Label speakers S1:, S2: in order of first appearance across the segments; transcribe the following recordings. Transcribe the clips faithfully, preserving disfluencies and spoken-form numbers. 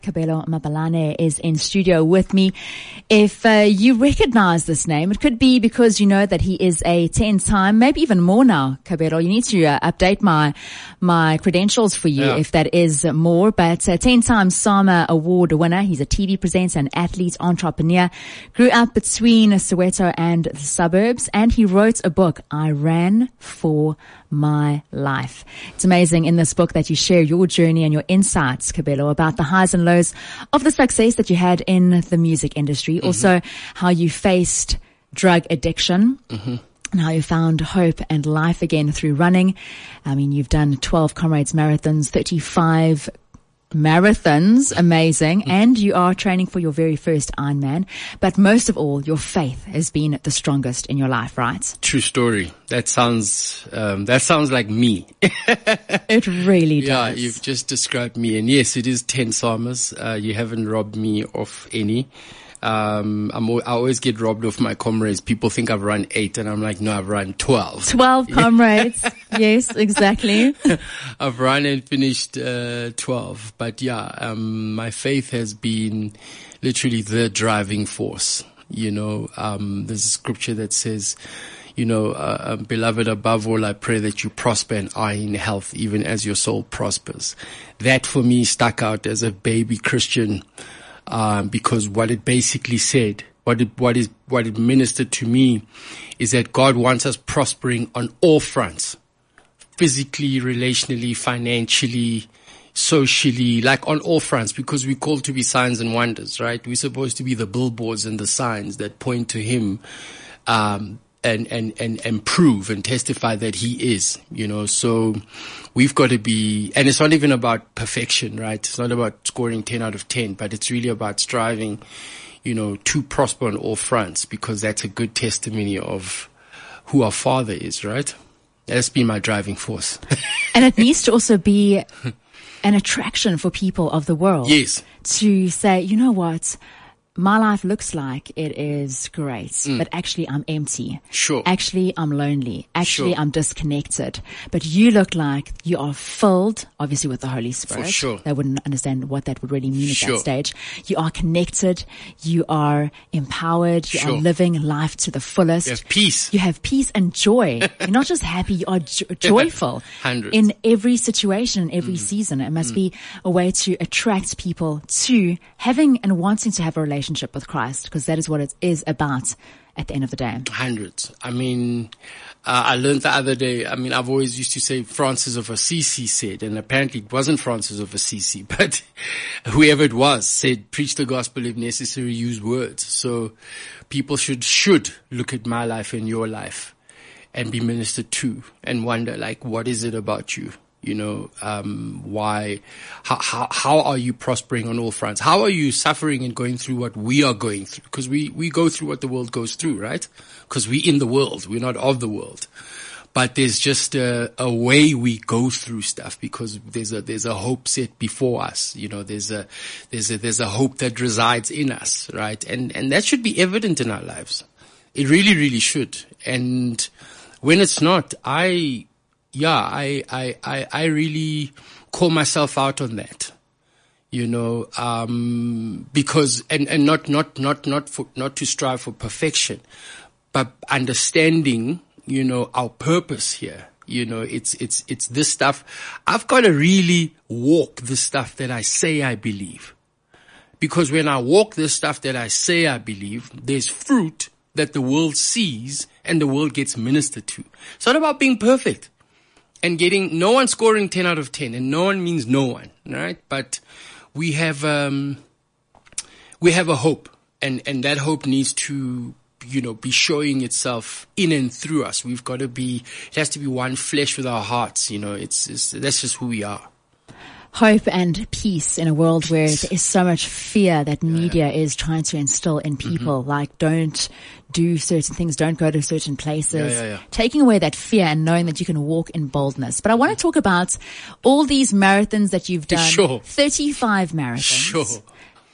S1: Kabelo Mapalane is in studio with me. If uh, you recognize this name, it could be because you know that he is a ten-time, maybe even more now, Kabelo. You need to uh, update my my credentials for you yeah. if that is more. But uh, ten-time SAMA Award winner. He's a T V presenter, an athlete, entrepreneur. Grew up between Soweto and the suburbs, and he wrote a book, I Ran for My Life. It's amazing in this book that you share your journey and your insights, Kabelo, about the highs and lows of the success that you had in the music industry. Mm-hmm. Also, how you faced drug addiction. Mm-hmm. And how you found hope and life again through running. I mean, you've done twelve Comrades Marathons, thirty-five marathons, amazing, and you are training for your very first Ironman. But most of all, your faith has been the strongest in your life, right?
S2: True story. That sounds um, that sounds like me.
S1: It really does.
S2: Yeah, you've just described me, and yes, it is ten SAMAs. Uh, you haven't robbed me of any. Um, I'm, I always get robbed of my comrades. People think I've run eight, and I'm like, no, I've run twelve.
S1: Twelve comrades. Yes, exactly.
S2: I've run and finished, uh, twelve. But yeah, um, my faith has been literally the driving force. You know, um, there's a scripture that says, you know, uh, beloved, above all, I pray that you prosper and are in health, even as your soul prospers. That for me stuck out as a baby Christian. Um, because what it basically said, what it, what is, what it ministered to me is that God wants us prospering on all fronts. Physically, relationally, financially, socially, like on all fronts, because we're called to be signs and wonders, right? We're supposed to be the billboards and the signs that point to Him, um, and, and, and, and prove and testify that He is, you know, so we've got to be, and it's not even about perfection, right? It's not about scoring ten out of ten, but it's really about striving, you know, to prosper on all fronts, because that's a good testimony of who our Father is, right? That's been my driving force.
S1: And it needs to also be an attraction for people of the world.
S2: Yes.
S1: To say, you know what? My life looks like it is great, mm. but actually I'm empty.
S2: Sure.
S1: Actually I'm lonely. Actually
S2: sure.
S1: I'm disconnected. But you look like you are filled, obviously, with the Holy Spirit.
S2: For sure.
S1: They wouldn't understand what that would really mean at
S2: sure.
S1: that stage. You are connected. You are empowered. You
S2: sure.
S1: are living life to the fullest.
S2: You have peace.
S1: You have peace and joy. You're not just happy, you are jo- joyful.
S2: Hundreds.
S1: In every situation, in every
S2: mm.
S1: season. It must
S2: mm.
S1: be a way to attract people to having and wanting to have a relationship with Christ, because that is what it is about at the end of the day.
S2: Hundreds. I mean, uh, I learned the other day, I mean, I've always used to say Francis of Assisi said, and apparently it wasn't Francis of Assisi, but whoever it was said, preach the gospel, if necessary, use words. So people should, should look at my life and your life and be ministered to and wonder, like, what is it about you? You know, um, why, how, how, how are you prospering on all fronts? How are you suffering and going through what we are going through? Because we, we go through what the world goes through, right? Because we're in the world. We're not of the world. But there's just a, a way we go through stuff, because there's a, there's a hope set before us. You know, there's a, there's a, there's a hope that resides in us, right? And, and that should be evident in our lives. It really, really should. And when it's not, I, Yeah, I, I, I, I really call myself out on that, you know, um, because, and, and not, not, not, not for, not to strive for perfection, but understanding, you know, our purpose here. You know, it's, it's, it's this stuff. I've got to really walk the stuff that I say I believe, because when I walk the stuff that I say I believe, there's fruit that the world sees and the world gets ministered to. It's not about being perfect. And getting, no one scoring ten out of ten, and no one means no one, right? But we have, um, we have a hope, and, and that hope needs to, you know, be showing itself in and through us. We've got to be, it has to be one flesh with our hearts, you know, it's, it's, that's just who we are.
S1: Hope and peace in a world where there is so much fear that media yeah. is trying to instill in people. Mm-hmm. Like, don't do certain things, don't go to certain places.
S2: Yeah, yeah, yeah.
S1: Taking away that fear and knowing that you can walk in boldness. But I want to talk about all these marathons that you've done.
S2: Sure.
S1: thirty-five marathons.
S2: Sure.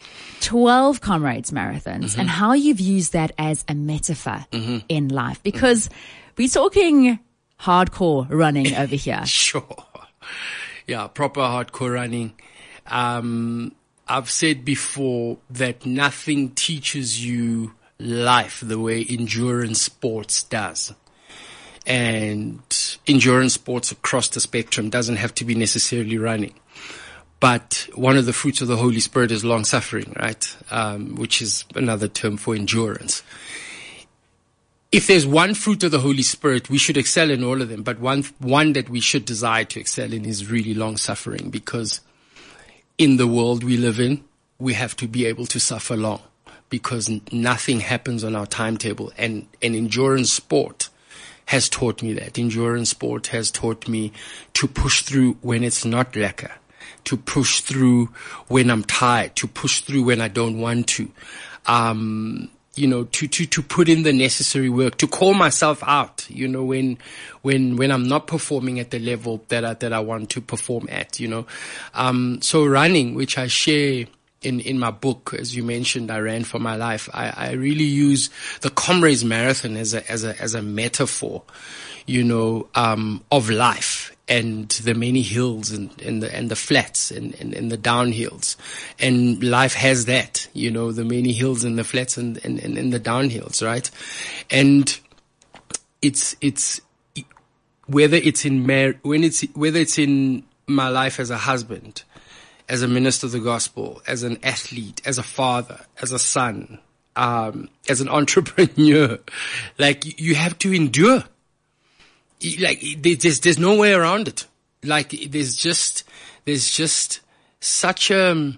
S1: twelve Comrades Marathons,
S2: mm-hmm.
S1: and how you've used that as a metaphor
S2: mm-hmm.
S1: in life. Because mm-hmm. we're talking hardcore running over here.
S2: Sure. Yeah, proper hardcore running. Um, I've said before that nothing teaches you life the way endurance sports does. And endurance sports across the spectrum doesn't have to be necessarily running. But one of the fruits of the Holy Spirit is long suffering, right? Um, which is another term for endurance. If there's one fruit of the Holy Spirit, we should excel in all of them. But one, one that we should desire to excel in is really long suffering, because in the world we live in, we have to be able to suffer long, because nothing happens on our timetable. And an endurance sport has taught me that. Endurance sport has taught me to push through when it's not lekker, to push through when I'm tired, to push through when I don't want to, um, you know, to, to, to put in the necessary work, to call myself out, you know, when, when, when I'm not performing at the level that I, that I want to perform at, you know. Um, so running, which I share in, in my book, as you mentioned, I ran for my life. I, I really use the Comrades Marathon as a, as a, as a metaphor, you know, um, of life and the many hills and, and the, and the flats and, and, and the downhills. And life has that, you know, the many hills and the flats and, and, and, and the downhills, right? And it's, it's, whether it's in mar- when it's, whether it's in my life as a husband, as a minister of the gospel, as an athlete, as a father, as a son, um, as an entrepreneur, like you have to endure. Like there's, there's no way around it. Like there's just, there's just such a,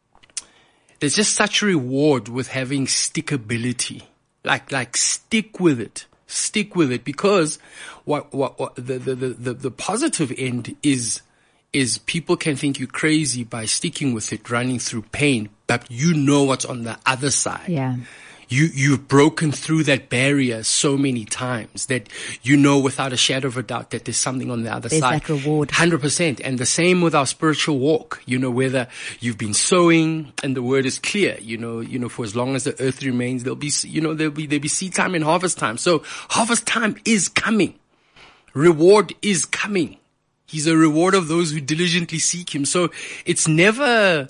S2: there's just such a reward with having stickability. Like, like stick with it. Stick with it, because what, what, what the, the, the, the positive end is, is people can think you crazy by sticking with it, running through pain, but you know what's on the other side.
S1: Yeah.
S2: You, you've broken through that barrier so many times that you know without a shadow of a doubt that there's something on the other
S1: there's
S2: side.
S1: That reward.
S2: one hundred percent. And the same with our spiritual walk. You know, whether you've been sowing and the word is clear, you know, you know, for as long as the earth remains, there'll be, you know, there'll be, there'll be seed time and harvest time. So harvest time is coming. Reward is coming. He's a reward of those who diligently seek him. So it's never,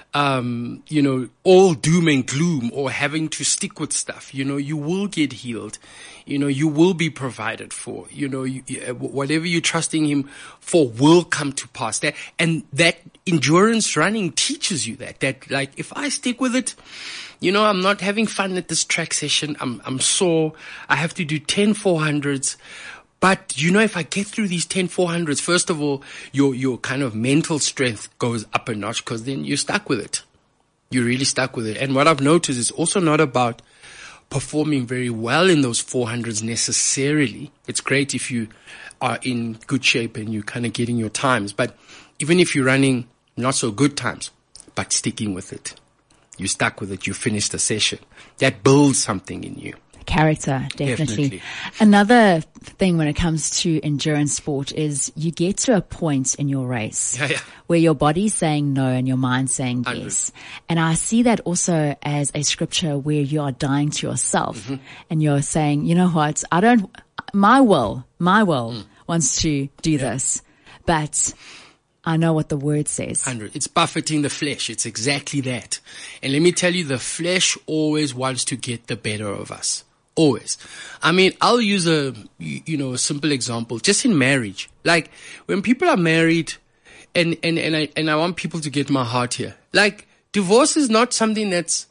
S2: um, you know, all doom and gloom or having to stick with stuff. You know, you will get healed. You know, you will be provided for. You know, you, whatever you're trusting him for will come to pass. That, and that endurance running teaches you that, that like, if I stick with it, you know, I'm not having fun at this track session. I'm, I'm sore. I have to do ten four hundreds. But, you know, if I get through these ten four hundreds, first of all, your, your kind of mental strength goes up a notch, because then you're stuck with it. You're really stuck with it. And what I've noticed is also not about performing very well in those four hundreds necessarily. It's great if you are in good shape and you're kind of getting your times. But even if you're running not so good times, but sticking with it, you're stuck with it, you finish the session. That builds something in you.
S1: Character, definitely.
S2: Definitely.
S1: Another thing when it comes to endurance sport is you get to a point in your race
S2: yeah, yeah.
S1: where your body's saying no and your mind's saying
S2: one hundred
S1: yes. And I see that also as a scripture where you are dying to yourself mm-hmm. and you're saying, you know what, I don't, my will, my will mm. wants to do yeah. this, but I know what the word says.
S2: one hundred. It's buffeting the flesh. It's exactly that. And let me tell you, the flesh always wants to get the better of us. Always. I mean, I'll use a, you know, a simple example, just in marriage. Like, when people are married, and, and, and I, and I want people to get my heart here. Like, divorce is not something that's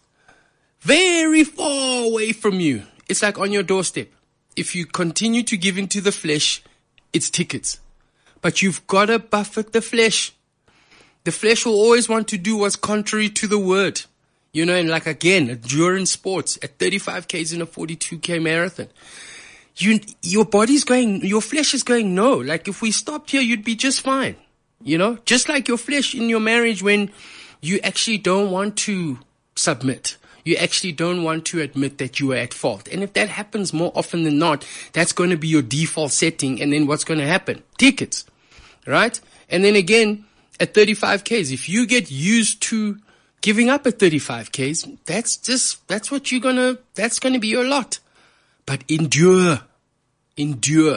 S2: very far away from you. It's like on your doorstep. If you continue to give into the flesh, it's tickets. But you've got to buffet the flesh. The flesh will always want to do what's contrary to the word. You know, and like again, endurance sports at thirty-five Ks in a forty-two K marathon. You, your body's going, your flesh is going, no. Like if we stopped here, you'd be just fine. You know, just like your flesh in your marriage when you actually don't want to submit. You actually don't want to admit that you are at fault. And if that happens more often than not, that's going to be your default setting. And then what's going to happen? Tickets, right? And then again, at thirty-five Ks, if you get used to giving up at thirty-five Ks, that's just, that's what you're gonna, that's gonna be your lot. But endure, endure.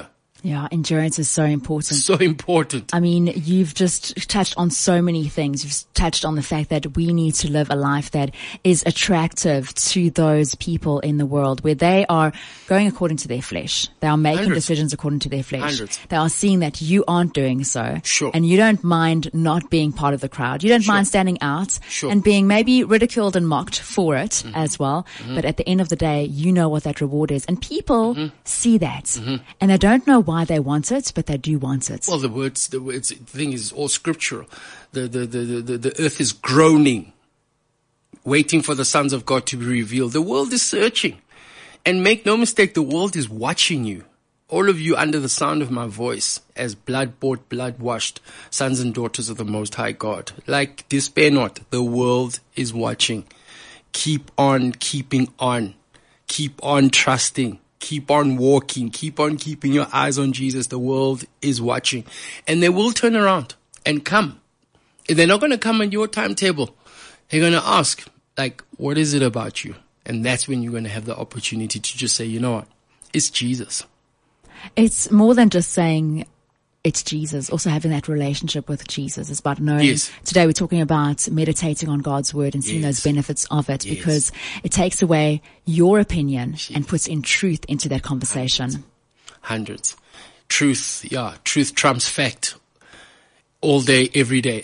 S1: Yeah, endurance is so important.
S2: So important.
S1: I mean, you've just touched on so many things. You've touched on the fact that we need to live a life that is attractive to those people in the world where they are going according to their flesh. They are making
S2: Hundreds.
S1: decisions according to their flesh.
S2: Hundreds.
S1: They are seeing that you aren't doing so.
S2: Sure.
S1: And you don't mind not being part of the crowd. You don't
S2: Sure.
S1: mind standing out
S2: Sure.
S1: and being maybe ridiculed and mocked for it
S2: Mm-hmm.
S1: as well. Mm-hmm. But at the end of the day, you know what that reward is. And people
S2: Mm-hmm.
S1: see that. Mm-hmm. And they don't know why they want it, but they do want it.
S2: Well, the words, the words, the thing is all scriptural. The, the, the, the, the earth is groaning, waiting for the sons of God to be revealed. The world is searching. And make no mistake, the world is watching you. All of you under the sound of my voice as blood-bought, blood-washed sons and daughters of the Most High God. Like, despair not. The world is watching. Keep on keeping on. Keep on trusting. Keep on walking. Keep on keeping your eyes on Jesus. The world is watching. And they will turn around and come. They're not going to come on your timetable. They're going to ask, like, what is it about you? And that's when you're going to have the opportunity to just say, you know what? It's Jesus.
S1: It's more than just saying it's Jesus, also having that relationship with Jesus. It's about knowing.
S2: Yes.
S1: Today we're talking about meditating on God's word and seeing
S2: Yes.
S1: those benefits of it,
S2: Yes.
S1: because it takes away your opinion and puts in truth into that conversation.
S2: Hundreds. Truth, yeah, truth trumps fact all day, every day.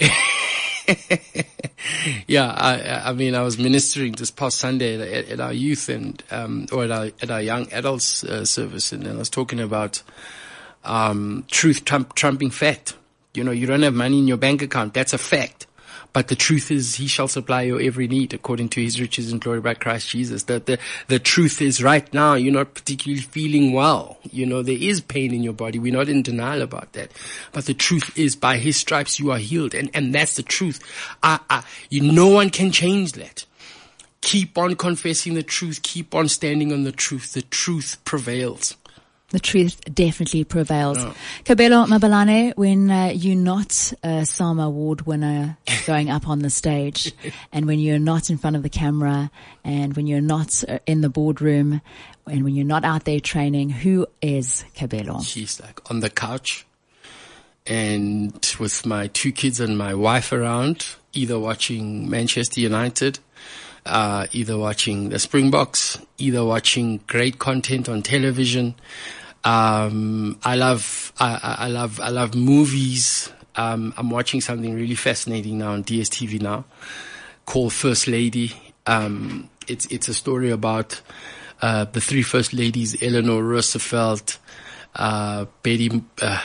S2: Yeah, I, I mean, I was ministering this past Sunday at, at our youth and, um, or at our, at our young adults uh, service, and I was talking about, um, truth trump, trumping fact. You know, you don't have money in your bank account. That's a fact. But the truth is, he shall supply your every need according to his riches and glory by Christ Jesus. The, the, the truth is right now, you're not particularly feeling well. You know, there is pain in your body. We're not in denial about that. But the truth is, by his stripes you are healed. And, and that's the truth. I, I, you, no one can change that. Keep on confessing the truth. Keep on standing on the truth. The truth prevails.
S1: The truth definitely prevails.
S2: No.
S1: Kabelo Mabalane, when uh, you're not a Sama Award winner going up on the stage, and when you're not in front of the camera, and when you're not uh, in the boardroom, and when you're not out there training, who is Kabelo?
S2: She's like on the couch and with my two kids and my wife around, either watching Manchester United, uh, either watching the Springboks, either watching great content on television. Um, I love, I, I love, I love movies. Um, I'm watching something really fascinating now on D S T V now called First Lady. Um, it's, it's a story about, uh, the three first ladies, Eleanor Roosevelt, uh, Betty, uh,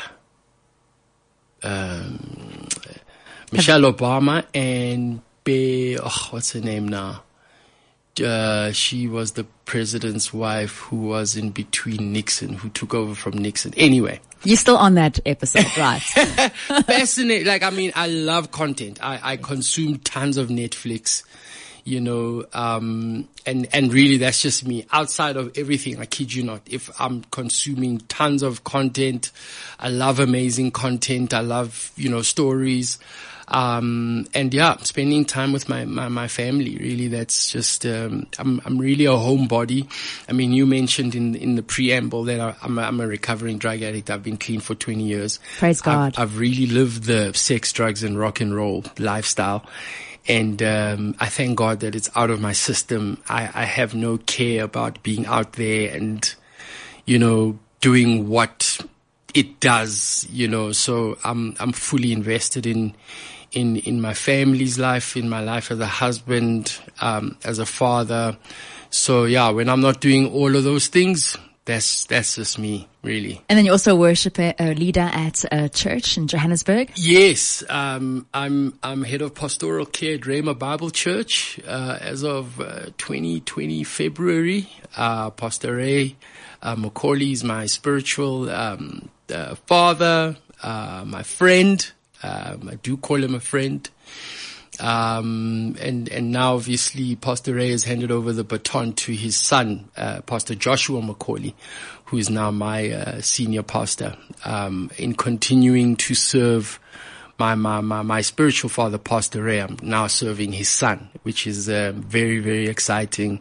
S2: um, Michelle Obama, and Be, oh, what's her name now? Uh, she was the president's wife who was in between Nixon, who took over from Nixon. Anyway.
S1: You're still on that episode, right?
S2: Fascinating. Like, I mean, I love content. I, I consume tons of Netflix, you know, um, and, and really that's just me. Outside of everything, I kid you not, if I'm consuming tons of content, I love amazing content. I love, you know, stories. Um, and yeah, spending time with my, my, my family, really, that's just, um, I'm, I'm really a homebody. I mean, you mentioned in, in the preamble that I, I'm, a, I'm a recovering drug addict. I've been clean for twenty years.
S1: Praise God.
S2: I've, I've really lived the sex, drugs and rock and roll lifestyle. And, um, I thank God that it's out of my system. I, I have no care about being out there and, you know, doing what it does, you know, so I'm, I'm fully invested in, in, in my family's life, in my life as a husband, um, as a father. So yeah, when I'm not doing all of those things, that's, that's just me, really.
S1: And then you also worship a, a leader at a church in Johannesburg?
S2: Yes, um, I'm, I'm head of pastoral care at Rhema Bible Church, uh, as of, uh, twenty twenty February. Uh, Pastor Ray, uh, Macaulay is my spiritual, um, uh, father, uh, my friend. Um, I do call him a friend. Um, and, and now obviously Pastor Ray has handed over the baton to his son, uh, Pastor Joshua Macaulay, who is now my, uh, senior pastor, um, in continuing to serve my, my, my, my spiritual father passed away. I'm now serving his son, which is uh, very, very exciting.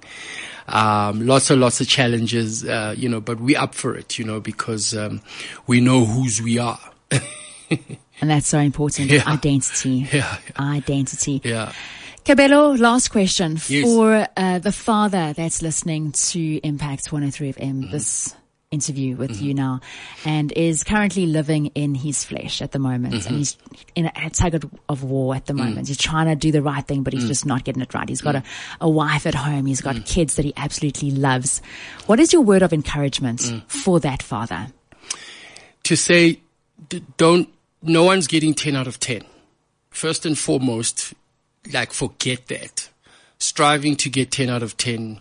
S2: Um, lots and lots of challenges, uh, you know, but we're up for it, you know, because um, we know whose we are.
S1: And that's so important.
S2: Yeah.
S1: Identity.
S2: Yeah.
S1: Identity.
S2: Yeah.
S1: Kabelo, last question
S2: Yes.
S1: for uh, the father that's listening to Impact one oh three F M, mm-hmm. this interview with mm-hmm. you now, and is currently living in his flesh at the moment, mm-hmm. and he's in a, a tug of, of war at the moment. Mm. He's trying to do the right thing, but he's mm. just not getting it right. He's got mm. a, a wife at home. He's got mm. kids that he absolutely loves. What is your word of encouragement mm. for that father?
S2: To say, d- don't, no one's getting ten out of ten. First and foremost, like, forget that. Striving to get ten out of ten,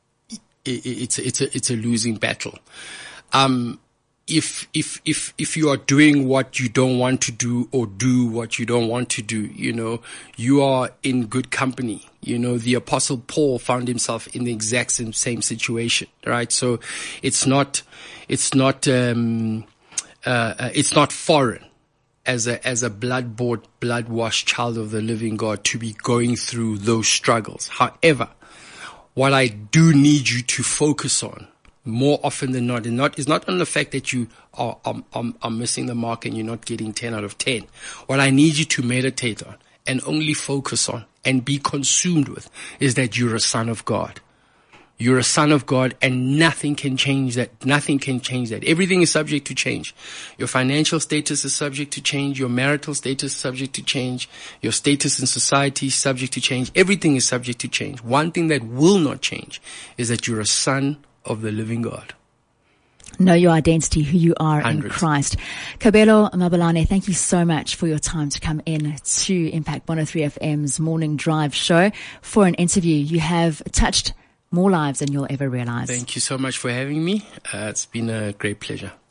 S2: it, it's, it's a, it's a losing battle. Um, if, if, if, if you are doing what you don't want to do or do what you don't want to do, you know, you are in good company. You know, the Apostle Paul found himself in the exact same, same situation, right? So it's not, it's not, um, uh, it's not foreign as a, as a blood-bought, blood-washed child of the living God to be going through those struggles. However, what I do need you to focus on more often than not, and not is not on the fact that you are, are, are, are missing the mark and you're not getting ten out of ten. What I need you to meditate on and only focus on and be consumed with is that you're a son of God. You're a son of God, and nothing can change that. Nothing can change that. Everything is subject to change. Your financial status is subject to change. Your marital status is subject to change. Your status in society is subject to change. Everything is subject to change. One thing that will not change is that you're a son of the living God.
S1: Know your identity, who you are
S2: Hundreds.
S1: in Christ. Kabelo Mabalane, thank you so much for your time to come in to Impact one oh three F M's Morning Drive show for an interview. You have touched more lives than you'll ever realize.
S2: Thank you so much for having me. Uh, it's been a great pleasure.